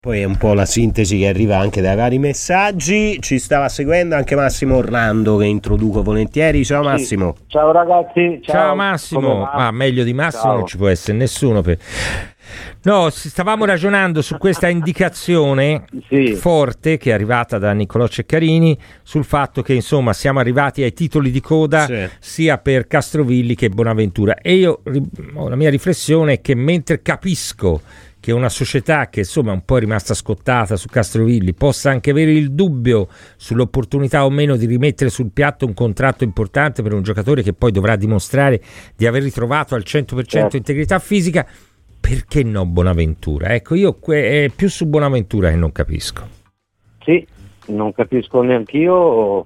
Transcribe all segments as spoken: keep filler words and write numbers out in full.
Poi è un po' la sintesi che arriva anche dai vari messaggi. Ci stava seguendo anche Massimo Orlando, che introduco volentieri. Ciao Massimo. Sì. Ciao ragazzi. Ciao, ciao Massimo. Ah, meglio di Massimo ciao. Non ci può essere nessuno. Per... No, stavamo ragionando su questa indicazione sì. forte che è arrivata da Niccolò Ceccarini sul fatto che insomma siamo arrivati ai titoli di coda sì. sia per Castrovilli che Bonaventura. E io la mia riflessione è che mentre capisco che una società che insomma è un po' rimasta scottata su Castrovilli possa anche avere il dubbio sull'opportunità o meno di rimettere sul piatto un contratto importante per un giocatore che poi dovrà dimostrare di aver ritrovato al cento per cento integrità fisica, perché no Bonaventura? Ecco, io que- è più su Bonaventura che non capisco. Sì, non capisco neanch'io,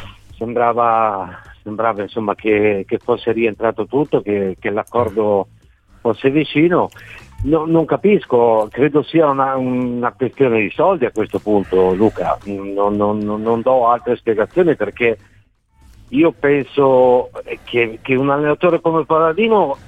sembrava, sembrava insomma che, che fosse rientrato tutto, che, che l'accordo fosse vicino. No, non capisco, credo sia una, una questione di soldi a questo punto, Luca, non, non, non do altre spiegazioni, perché io penso che, che un allenatore come Palladino,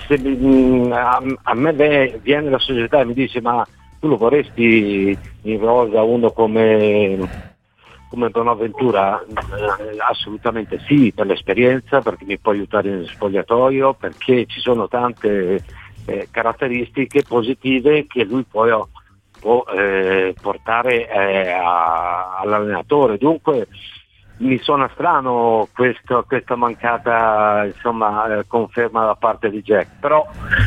se, a, a me viene la società e mi dice ma tu lo vorresti in rosa uno come, come Bonaventura? Eh, assolutamente sì, per l'esperienza, perché mi può aiutare nel spogliatoio, perché ci sono tante Eh, caratteristiche positive che lui poi può eh, portare eh, a, all'allenatore. Dunque mi suona strano questo, questa mancata insomma eh, conferma da parte di Jack, però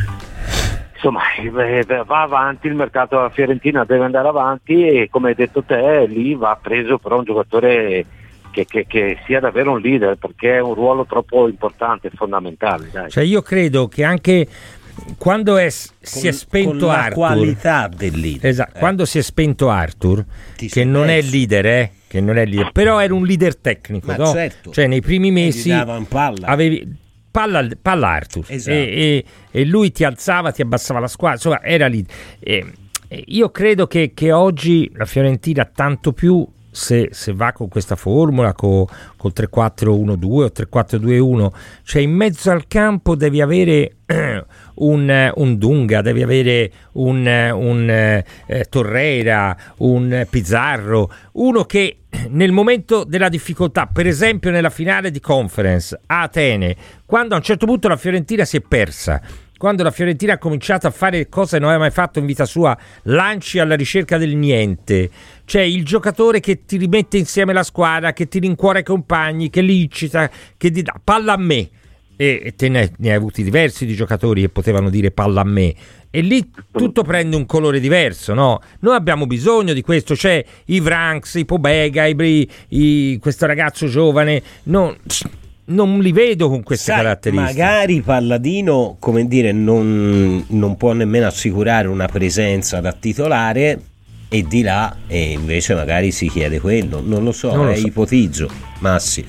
insomma eh, va avanti il mercato della Fiorentina, deve andare avanti e come hai detto te lì va preso però un giocatore Che, che, che sia davvero un leader, perché è un ruolo troppo importante e fondamentale, dai. Cioè io credo che anche quando è, si con, è spento con Arthur, la qualità del leader, esatto, eh. quando si è spento Arthur, Ti che non penso. è leader, eh, che non è leader, però era un leader tecnico, ma no? certo. Cioè nei primi mesi palla. avevi palla, palla Arthur, esatto. e, e, e lui ti alzava, ti abbassava la squadra, insomma era lì. E, e io credo che, che oggi la Fiorentina tanto più Se, se va con questa formula con col tre quattro uno due o tre quattro due uno, cioè in mezzo al campo devi avere eh, un, un Dunga, devi avere un, un eh, Torreira, un Pizarro, uno che nel momento della difficoltà, per esempio nella finale di Conference a Atene, quando a un certo punto la Fiorentina si è persa, quando la Fiorentina ha cominciato a fare cose che non aveva mai fatto in vita sua, lanci alla ricerca del niente, cioè il giocatore che ti rimette insieme la squadra, che ti rincuora i compagni, che li incita, che ti dà palla a me, e, e te ne, ne hai avuti diversi di giocatori che potevano dire palla a me, e lì tutto prende un colore diverso, no? Noi abbiamo bisogno di questo, c'è i Vranks, i Pobega, i, i, questo ragazzo giovane, no, non li vedo con queste Sai, caratteristiche. Magari Palladino, come dire, non, non può nemmeno assicurare una presenza da titolare, e di là e invece magari si chiede quello, non lo so, non lo eh, so. Ipotizzo, Massi.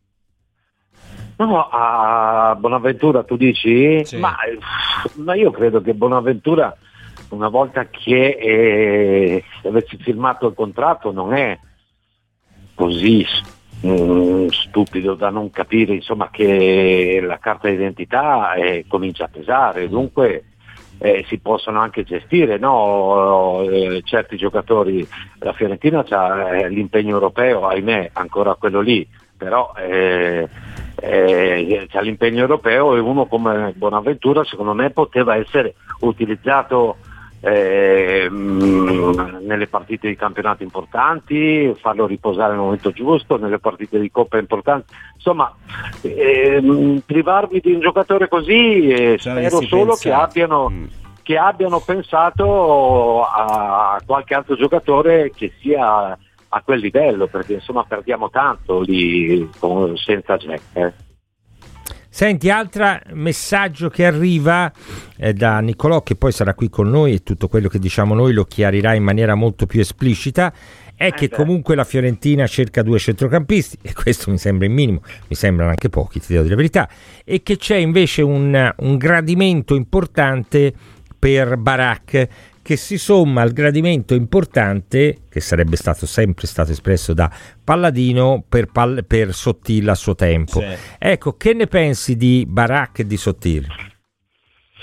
No, a Bonaventura tu dici? Sì. Ma, ma io credo che Bonaventura, una volta che eh, avessi firmato il contratto, non è così Mm, stupido da non capire insomma che la carta d'identità eh, comincia a pesare, dunque eh, si possono anche gestire, no? eh, certi giocatori. La Fiorentina c'ha eh, l'impegno europeo, ahimè ancora quello lì, però eh, eh, c'ha l'impegno europeo, e uno come Bonaventura secondo me poteva essere utilizzato Eh, mh, nelle partite di campionato importanti, farlo riposare nel momento giusto, nelle partite di coppa importanti, insomma eh, mh, privarmi di un giocatore così eh, spero solo pensato. che abbiano mm. che abbiano pensato a qualche altro giocatore che sia a quel livello, perché insomma perdiamo tanto lì con, senza Jack eh. Senti, altro messaggio che arriva eh, da Niccolò, che poi sarà qui con noi e tutto quello che diciamo noi lo chiarirà in maniera molto più esplicita, è eh che beh. comunque la Fiorentina cerca due centrocampisti, e questo mi sembra il minimo, mi sembrano anche pochi, ti devo dire la verità, e che c'è invece un, un gradimento importante per Barak, che si somma al gradimento importante che sarebbe stato sempre stato espresso da Palladino per, Pal- per Sottil a suo tempo. Sì. Ecco, che ne pensi di Barak e di Sottil?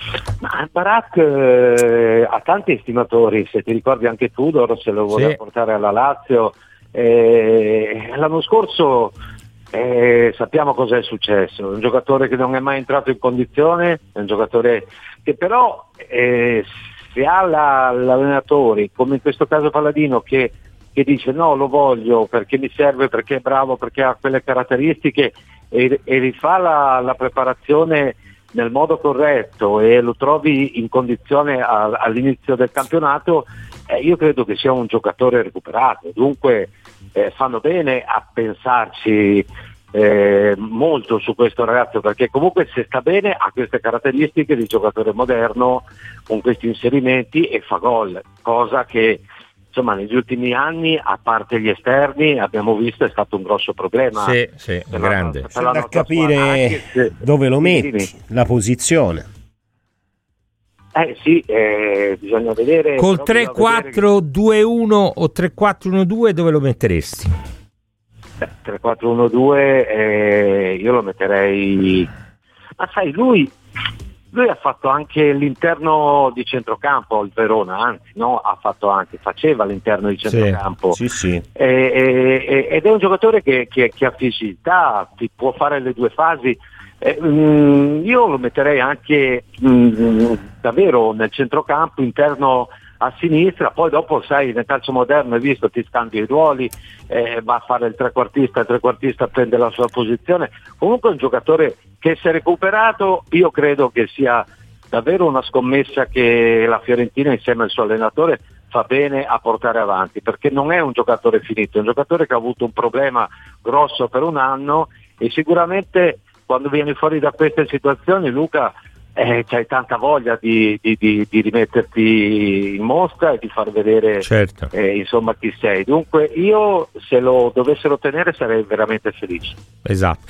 Ma Barak eh, ha tanti estimatori, se ti ricordi anche Tudor se lo voleva sì. portare alla Lazio. Eh, l'anno scorso eh, sappiamo cosa è successo, è un giocatore che non è mai entrato in condizione, è un giocatore che però eh, se ha la, l'allenatore, come in questo caso Palladino, che, che dice no, lo voglio perché mi serve, perché è bravo, perché ha quelle caratteristiche e, e rifà la, la preparazione nel modo corretto e lo trovi in condizione a, all'inizio del campionato, eh, io credo che sia un giocatore recuperato, dunque eh, fanno bene a pensarci eh, molto su questo ragazzo, perché comunque se sta bene ha queste caratteristiche di giocatore moderno con questi inserimenti e fa gol, cosa che insomma negli ultimi anni, a parte gli esterni, abbiamo visto è stato un grosso problema. Sì, sì, per grande. La, C'è da capire se, dove lo metti, la posizione. Eh sì, eh, bisogna vedere. Col tre quattro due uno o tre quattro uno due dove lo metteresti? tre quattro uno due eh, io lo metterei, ma sai, lui lui ha fatto anche l'interno di centrocampo il Verona, anzi no, ha fatto anche, faceva l'interno di centrocampo, sì, sì, sì. E, e, ed è un giocatore che, che, che ha fisicità, ti può fare le due fasi. Eh, mh, io lo metterei anche mh, davvero nel centrocampo, interno a sinistra, poi dopo sai nel calcio moderno hai visto ti scambia i ruoli, eh, va a fare il trequartista, il trequartista prende la sua posizione, comunque è un giocatore che si è recuperato, io credo che sia davvero una scommessa che la Fiorentina insieme al suo allenatore fa bene a portare avanti, perché non è un giocatore finito, è un giocatore che ha avuto un problema grosso per un anno e sicuramente quando vieni fuori da queste situazioni, Luca, eh, c'hai tanta voglia di, di, di, di rimetterti in mostra e di far vedere certo. eh, insomma chi sei. Dunque io se lo dovessero tenere sarei veramente felice. Esatto.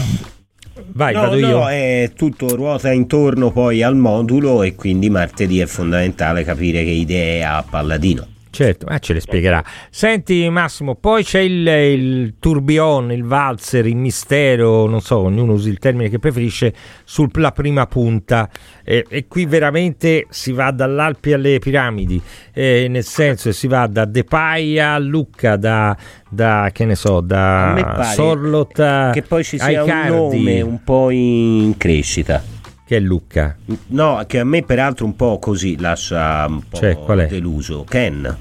Vai, no, vado io. No, è tutto ruota intorno poi al modulo e quindi martedì è fondamentale capire che idee ha Palladino. Certo, eh, ce le spiegherà. Senti Massimo, poi c'è il, il tourbillon, il valzer, il mistero, non so, ognuno usi il termine che preferisce, sulla prima punta eh, e qui veramente si va dall'Alpi alle piramidi, eh, nel senso si va da Depay a Lucca, da, da che ne so, da Sorloth a che poi ci sia Icardi. Un nome un po' in crescita. Che è Lucca? No, che a me peraltro un po' così lascia un po' cioè, qual è? deluso. Ken.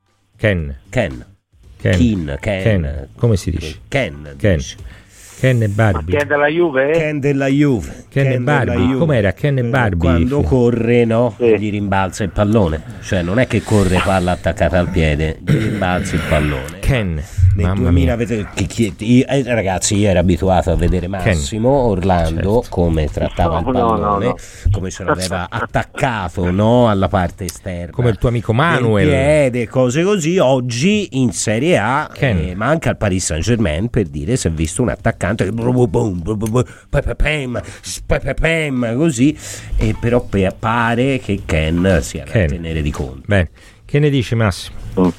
Ken. Ken. Ken. Ken. Ken. Ken. Come si dice? Ken. Ken. Dice. Ken e Barbie. Ma Ken della Juve? Ken della Juve. Ken, Ken e Barbie. Juve. Com'era? Ken e Barbie. Quando corre, no? Sì. Gli rimbalza il pallone. Cioè non è che corre palla attaccata al piede, gli rimbalza il pallone. Ken. Nel Mamma duemila, mia. Vedete, che, che, io, eh, ragazzi, io ero abituato a vedere Massimo Ken. Orlando certo. come trattava no, il pallone, no, no, no. come ce l'aveva attaccato, no, alla parte esterna, come il tuo amico Manuel, del piede, cose così. Oggi in Serie A, eh, ma anche al Paris Saint-Germain, per dire, si è visto un attaccante che boom, boom, boom, boom, pepepem, pepepem, così, e però pare che Ken sia da tenere di conto. Bene, che ne dici Massimo?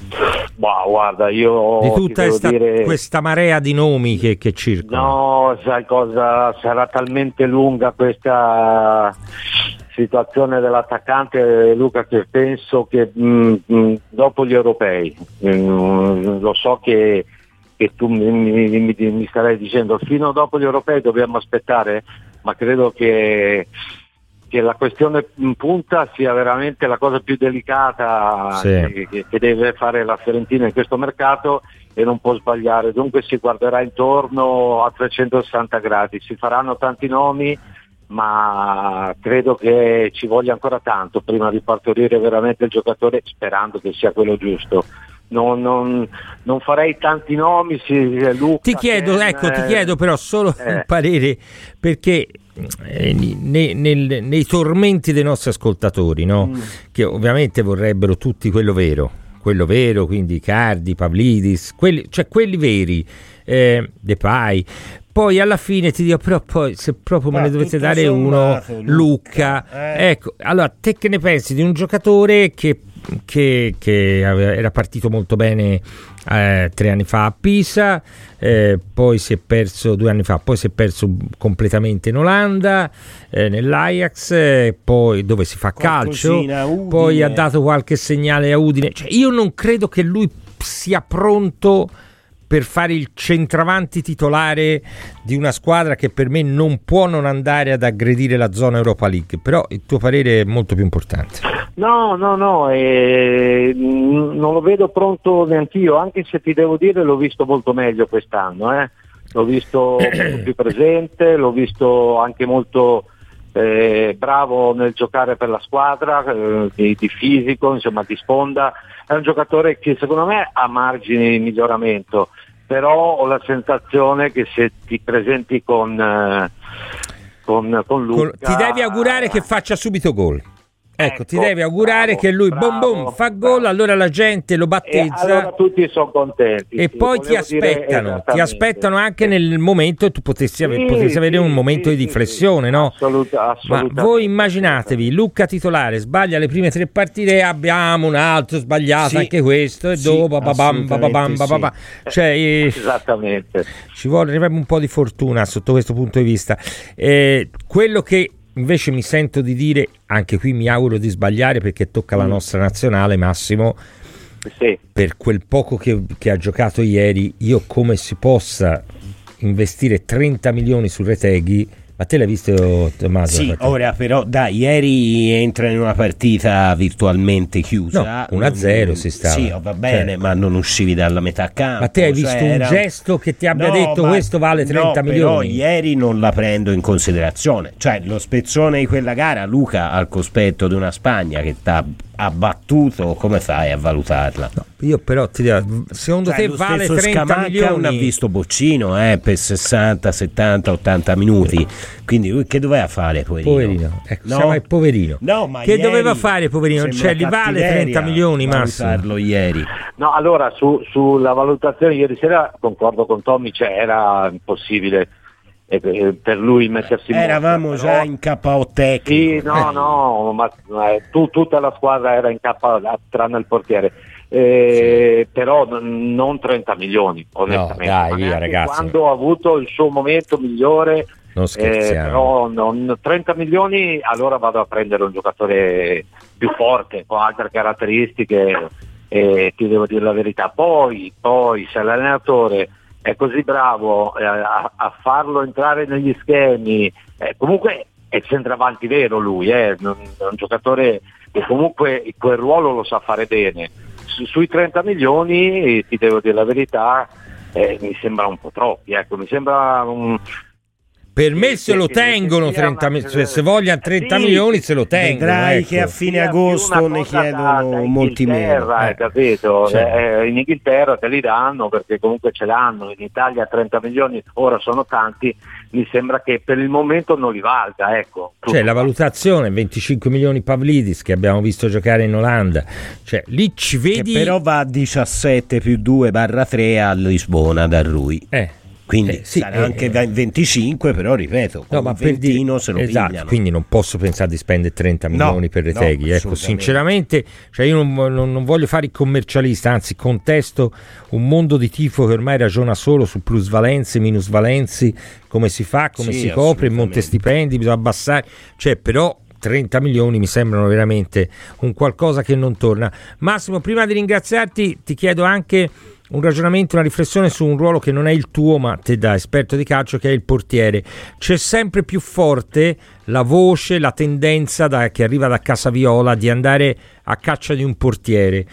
Bah, guarda, io di tutta sta, dire... questa marea di nomi che, che circolano. No, sai cosa, sarà talmente lunga questa situazione dell'attaccante, Luca, che penso che mh, mh, dopo gli europei, mh, lo so che, che tu mi, mi, mi, mi starai dicendo fino dopo gli europei dobbiamo aspettare, ma credo che che la questione in punta sia veramente la cosa più delicata sì. che, che deve fare la Fiorentina in questo mercato e non può sbagliare, dunque si guarderà intorno a trecentosessanta gradi, si faranno tanti nomi, ma credo che ci voglia ancora tanto prima di partorire veramente il giocatore, sperando che sia quello giusto. Non, non, non farei tanti nomi. Si, Luca, ti chiedo, Ken, ecco, ti chiedo però solo eh. un parere, perché eh, nei, nel, nei tormenti dei nostri ascoltatori, no? Mm. Che ovviamente vorrebbero tutti quello vero, quello vero, quindi Icardi, Pavlidis, quelli, cioè quelli veri, eh, Depay. Poi alla fine ti dico, però poi se proprio ma me ne dovete dare uno, Luca, eh. ecco, allora te che ne pensi di un giocatore che che, che era partito molto bene eh, tre anni fa a Pisa, eh, poi si è perso due anni fa, poi si è perso completamente in Olanda, eh, nell'Ajax, eh, poi dove si fa calcio, poi ha dato qualche segnale a Udine. Cioè, io non credo che lui sia pronto per fare il centravanti titolare di una squadra che per me non può non andare ad aggredire la zona Europa League, però il tuo parere è molto più importante. No, no, no, eh, non lo vedo pronto neanch'io, anche se ti devo dire l'ho visto molto meglio quest'anno, eh. L'ho visto molto più presente, l'ho visto anche molto eh, bravo nel giocare per la squadra, eh, di, di fisico, insomma di sponda. È un giocatore che secondo me ha margini di miglioramento, però ho la sensazione che se ti presenti con, eh, con, con Luca... Ti devi augurare che faccia subito gol. Ecco, ecco, ti devi augurare bravo, che lui bravo, bom bom fa bravo. gol, allora la gente lo battezza, e allora tutti sono contenti e sì, poi ti aspettano, ti aspettano anche nel momento e tu potessi, ave- sì, potessi avere sì, un momento sì, di riflessione, sì, no? Assoluta, ma voi immaginatevi Luca titolare, sbaglia le prime tre partite e abbiamo un altro sbagliato, sì, anche questo, e sì, dopo babam, babam, babam, sì. Cioè, eh, esattamente, ci vuole un po' di fortuna sotto questo punto di vista. Eh, quello che invece mi sento di dire, anche qui mi auguro di sbagliare perché tocca alla nostra nazionale, Massimo, sì, per quel poco che, che ha giocato ieri, io come si possa investire trenta milioni su Retegui. Ma te l'hai visto, Tommaso? Sì, ora però dai, ieri entra in una partita virtualmente chiusa. No, uno a zero si stava. Sì, va bene, certo, ma non uscivi dalla metà campo. Ma te hai visto cioè, era... un gesto che ti abbia no, detto questo vale trenta no, milioni? Però ieri non la prendo in considerazione. Cioè, lo spezzone di quella gara, Luca, al cospetto di una Spagna che t'ha abbattuto, come fai a valutarla? No, io però ti dico, secondo cioè, te vale trenta Scamacca milioni? Non ha visto Boccino eh, per sessanta, settanta, ottanta minuti, quindi lui che doveva fare, poverino? Poverino, ecco, no? Siamo il poverino. No, ma che doveva fare, poverino? Cioè, li vale trenta milioni, Massimo? Ieri. No, allora, su, sulla valutazione ieri sera concordo con Tommy, cioè era impossibile per lui mettersi in eravamo mossa, già però... in K O tecnico. Sì, no, no, ma eh, tu, tutta la squadra era in K O tranne il portiere. Eh, sì. Però n- non trenta milioni, onestamente. No, dai, via, ragazzi. Quando ha avuto il suo momento migliore, non scherziamo. Eh, però non, trenta milioni, allora vado a prendere un giocatore più forte, con altre caratteristiche, eh, ti devo dire la verità. Poi, poi se l'allenatore è così bravo eh, a, a farlo entrare negli schemi, eh, comunque è centravanti vero lui, eh, non, è un giocatore che comunque quel ruolo lo sa fare bene. Su, sui trenta milioni, ti devo dire la verità, eh, mi sembra un po' troppi, ecco, mi sembra un... Per me se lo tengono trenta milioni, cioè se vogliono trenta sì, milioni se lo tengono. Vedrai ecco. Che a fine agosto ne chiedono da, da molti meno. Eh. Capito? Cioè. Eh, in Inghilterra te li danno perché comunque ce l'hanno, in Italia trenta milioni ora sono tanti, mi sembra che per il momento non li valga. Ecco. Cioè la valutazione venticinque milioni Pavlidis che abbiamo visto giocare in Olanda, cioè lì ci vedi. Che però va a diciassette più due barra tre a Lisbona da Rui. Eh. Quindi eh, sì, sarà eh, anche venticinque, però ripeto, no, ma per Ventino se lo esatto, pigliano. Quindi non posso pensare di spendere trenta milioni no, per Retegui, no, ecco, sinceramente, cioè io non, non, non voglio fare il commercialista, anzi contesto un mondo di tifo che ormai ragiona solo su plusvalenze, minusvalenze, come si fa, come sì, si copre, il monte stipendi, bisogna abbassare, cioè però trenta milioni mi sembrano veramente un qualcosa che non torna. Massimo, prima di ringraziarti ti chiedo anche un ragionamento, una riflessione su un ruolo che non è il tuo, ma te da esperto di calcio, che è il portiere. C'è sempre più forte la voce, la tendenza da, che arriva da Casa Viola di andare a caccia di un portiere.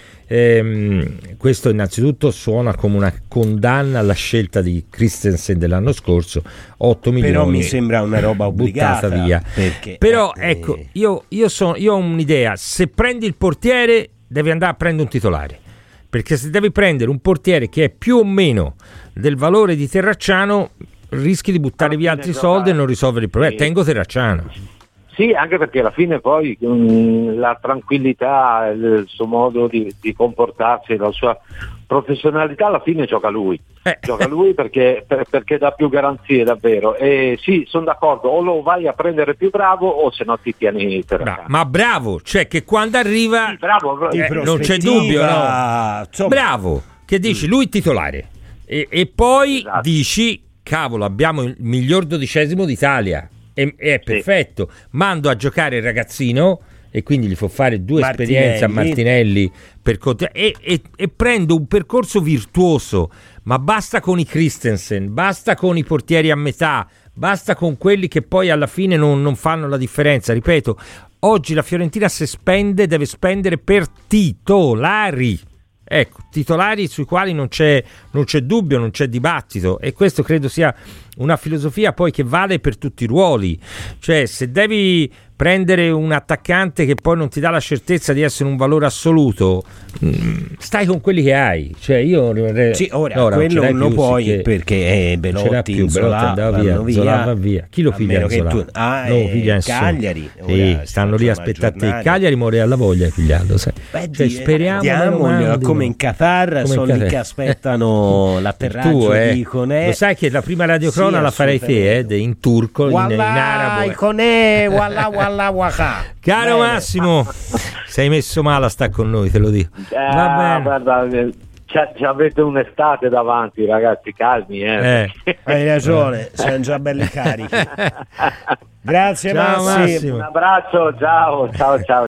Ehm, questo innanzitutto suona come una condanna alla scelta di Christensen dell'anno scorso, otto milioni. Però mi sembra una roba obbligata via. Perché, Però eh, ecco, io, io, sono, io ho un'idea: se prendi il portiere devi andare a prendere un titolare. Perché se devi prendere un portiere che è più o meno del valore di Terracciano, rischi di buttare via altri soldi e non risolvere il problema. Sì. Tengo Terracciano. Sì, anche perché alla fine poi mh, la tranquillità, il suo modo di, di comportarsi, la sua professionalità, alla fine gioca lui. Eh. Eh. Gioca lui perché, per, perché dà più garanzie davvero. E sì, sono d'accordo, o lo vai a prendere più bravo o se no ti tieni per Bra- ma bravo, cioè che quando arriva sì, bravo, eh, non c'è dubbio, no? Insomma, bravo, che dici lui titolare e, e poi esatto. dici cavolo, abbiamo il miglior dodicesimo d'Italia e, e è perfetto, sì. Mando a giocare il ragazzino e quindi gli fa fare due Martinelli. esperienze a Martinelli per cont- e, e, e prendo un percorso virtuoso, ma basta con i Christensen, basta con i portieri a metà, basta con quelli che poi alla fine non, non fanno la differenza. Ripeto, oggi la Fiorentina se spende deve spendere per titolari, ecco, titolari sui quali non c'è, non c'è dubbio, non c'è dibattito, e questo credo sia una filosofia poi che vale per tutti i ruoli. Cioè, se devi prendere un attaccante che poi non ti dà la certezza di essere un valore assoluto, stai con quelli che hai. Cioè io rimarrei... sì, ora, no, ora quello non lo puoi che... perché Belotti, più, Zola, Belotti andava via, via. Zola va via. Chi lo piglia Zola? Tu... Ah, no, eh, Cagliari. Sì, stanno lì a aspettare te. Cagliari muore alla voglia di pigliarlo, sai. Beh, cioè, speriamo diamolo, come in Qatar, sono lì che aspettano l'atterraggio eh. di Iconè. Lo sai che la prima radiocrona sì, la farei te, eh, in turco, in, in arabo. Iconè, walla walla waka. Caro Bene. Massimo, sei messo male a sta con noi, te lo dico. Eh, Va bene. Guarda, ci avete un'estate davanti, ragazzi, calmi. Eh. Eh, hai ragione, siamo già belli carichi. Grazie, ciao, Massimo. Massimo. Un abbraccio, ciao, ciao, ciao.